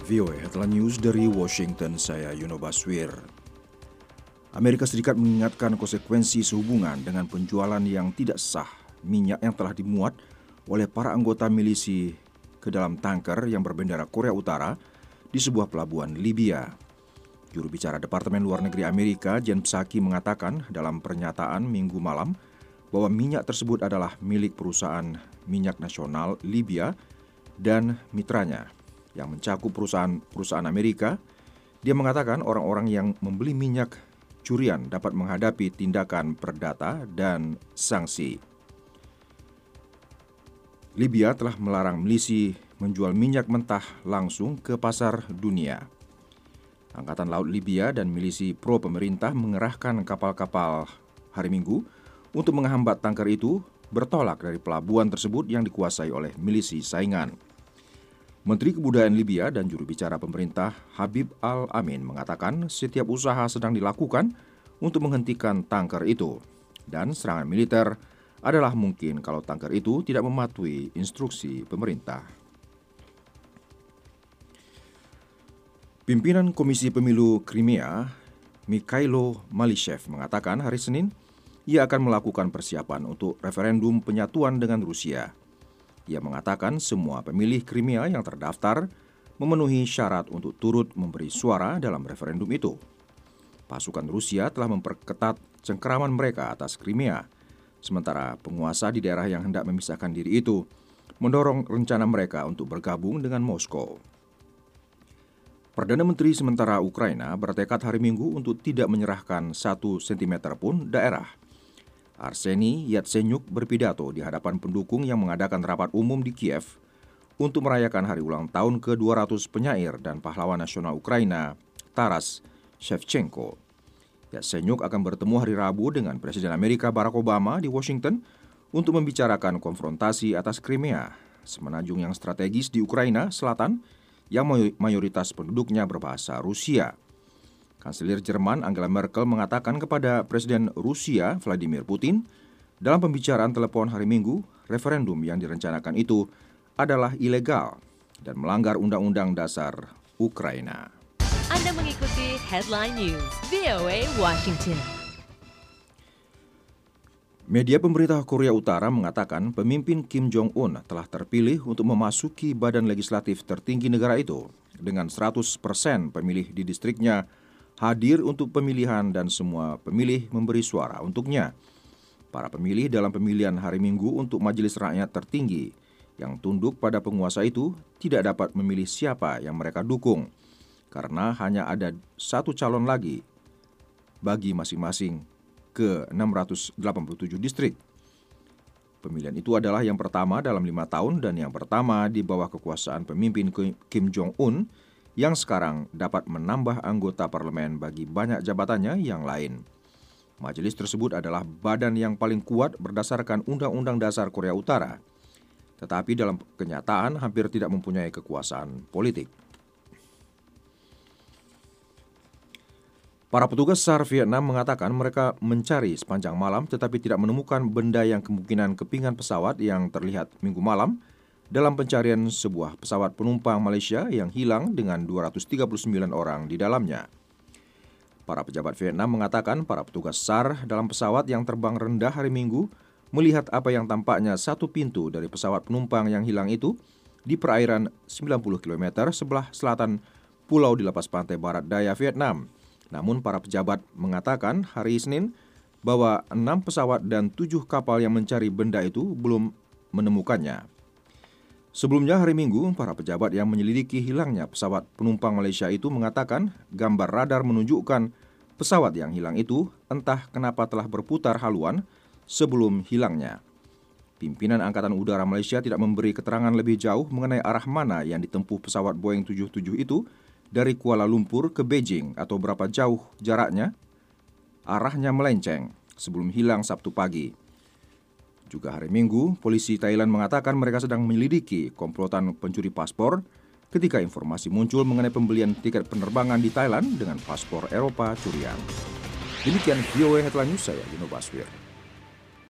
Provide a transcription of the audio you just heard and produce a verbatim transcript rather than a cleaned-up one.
V O A Headline News dari Washington, saya Yuno Baswir. Amerika Serikat mengingatkan konsekuensi sehubungan dengan penjualan yang tidak sah minyak yang telah dimuat oleh para anggota milisi ke dalam tanker yang berbendera Korea Utara di sebuah pelabuhan Libya. Juru bicara Departemen Luar Negeri Amerika, Jen Psaki, mengatakan dalam pernyataan Minggu malam bahwa minyak tersebut adalah milik perusahaan minyak nasional Libya dan mitranya yang mencakup perusahaan-perusahaan Amerika. Dia mengatakan orang-orang yang membeli minyak curian dapat menghadapi tindakan perdata dan sanksi. Libya telah melarang milisi menjual minyak mentah langsung ke pasar dunia. Angkatan Laut Libya dan milisi pro-pemerintah mengerahkan kapal-kapal hari Minggu untuk menghambat tanker itu bertolak dari pelabuhan tersebut yang dikuasai oleh milisi saingan. Menteri Kebudayaan Libya dan juru bicara pemerintah Habib Al-Amin mengatakan setiap usaha sedang dilakukan untuk menghentikan tanker itu dan serangan militer adalah mungkin kalau tanker itu tidak mematuhi instruksi pemerintah. Pimpinan Komisi Pemilu Crimea, Mikhailo Malishev, mengatakan hari Senin ia akan melakukan persiapan untuk referendum penyatuan dengan Rusia. Ia mengatakan semua pemilih Crimea yang terdaftar memenuhi syarat untuk turut memberi suara dalam referendum itu. Pasukan Rusia telah memperketat cengkeraman mereka atas Crimea, sementara penguasa di daerah yang hendak memisahkan diri itu mendorong rencana mereka untuk bergabung dengan Moskow. Perdana Menteri sementara Ukraina bertekad hari Minggu untuk tidak menyerahkan satu sentimeter pun daerah. Arseniy Yatsenyuk berpidato di hadapan pendukung yang mengadakan rapat umum di Kiev untuk merayakan hari ulang tahun ke dua ratus penyair dan pahlawan nasional Ukraina, Taras Shevchenko. Yatsenyuk akan bertemu hari Rabu dengan Presiden Amerika Barack Obama di Washington untuk membicarakan konfrontasi atas Crimea, semenanjung yang strategis di Ukraina Selatan yang mayoritas penduduknya berbahasa Rusia. Kanselir Jerman Angela Merkel mengatakan kepada Presiden Rusia Vladimir Putin dalam pembicaraan telepon hari Minggu, referendum yang direncanakan itu adalah ilegal dan melanggar Undang-Undang Dasar Ukraina. Anda mengikuti Headline News V O A Washington. Media pemerintah Korea Utara mengatakan pemimpin Kim Jong-un telah terpilih untuk memasuki badan legislatif tertinggi negara itu dengan seratus persen pemilih di distriknya hadir untuk pemilihan dan semua pemilih memberi suara untuknya. Para pemilih dalam pemilihan hari Minggu untuk Majelis Rakyat tertinggi yang tunduk pada penguasa itu tidak dapat memilih siapa yang mereka dukung karena hanya ada satu calon lagi bagi masing-masing ke enam ratus delapan puluh tujuh distrik. Pemilihan itu adalah yang pertama dalam lima tahun dan yang pertama di bawah kekuasaan pemimpin Kim Jong-un yang sekarang dapat menambah anggota parlemen bagi banyak jabatannya yang lain. Majelis tersebut adalah badan yang paling kuat berdasarkan Undang-Undang Dasar Korea Utara, tetapi dalam kenyataan hampir tidak mempunyai kekuasaan politik. Para petugas S A R Vietnam mengatakan mereka mencari sepanjang malam tetapi tidak menemukan benda yang kemungkinan kepingan pesawat yang terlihat Minggu malam dalam pencarian sebuah pesawat penumpang Malaysia yang hilang dengan dua ratus tiga puluh sembilan orang di dalamnya. Para pejabat Vietnam mengatakan para petugas S A R dalam pesawat yang terbang rendah hari Minggu melihat apa yang tampaknya satu pintu dari pesawat penumpang yang hilang itu di perairan sembilan puluh kilometer sebelah selatan pulau di lepas pantai barat daya Vietnam. Namun para pejabat mengatakan hari Senin bahwa enam pesawat dan tujuh kapal yang mencari benda itu belum menemukannya. Sebelumnya hari Minggu, para pejabat yang menyelidiki hilangnya pesawat penumpang Malaysia itu mengatakan gambar radar menunjukkan pesawat yang hilang itu entah kenapa telah berputar haluan sebelum hilangnya. Pimpinan Angkatan Udara Malaysia tidak memberi keterangan lebih jauh mengenai arah mana yang ditempuh pesawat Boeing tujuh puluh tujuh itu dari Kuala Lumpur ke Beijing atau berapa jauh jaraknya. Arahnya melenceng sebelum hilang Sabtu pagi. Juga hari Minggu, polisi Thailand mengatakan mereka sedang menyelidiki komplotan pencuri paspor ketika informasi muncul mengenai pembelian tiket penerbangan di Thailand dengan paspor Eropa curian. Demikian V O A Headline News, saya Yuno Baswir.